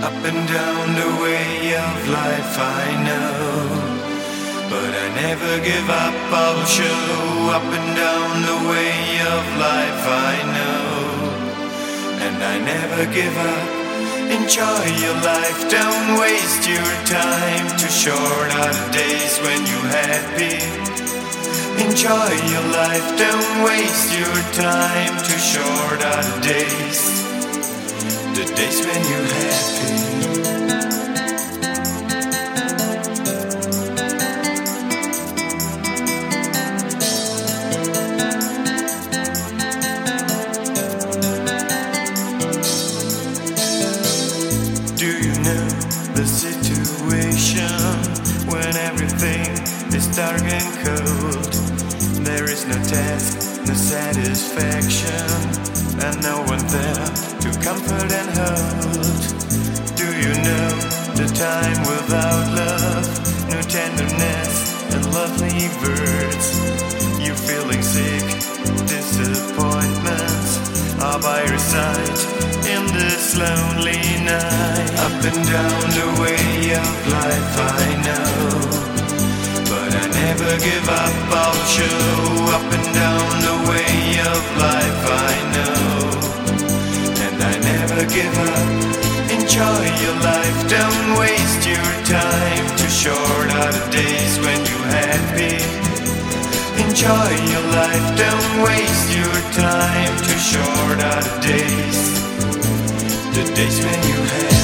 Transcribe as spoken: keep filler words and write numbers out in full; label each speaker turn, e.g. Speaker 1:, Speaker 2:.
Speaker 1: Up and down the way of life I know, but I never give up, I'll show. Up and down the way of life I know, and I never give up. Enjoy your life, don't waste your time. Too short are the days when you're happy. Enjoy your life, don't waste your time. Too short are the days, the days when you're happy. Do you know the situation when everything is dark and cold? There is no task, no satisfaction, and no one there to comfort and hold. Do you know the time without love? No tenderness and lovely words. You feeling sick, disappointments are by your side in this lonely night. Up and down the way of life I know, but I never give up, I'll show. Up and down the way of life I know, and I never give up. Enjoy your life, don't waste your time. Too short are the days when you're happy. Enjoy your life, don't waste your time. Too short are the days, the days when you're happy.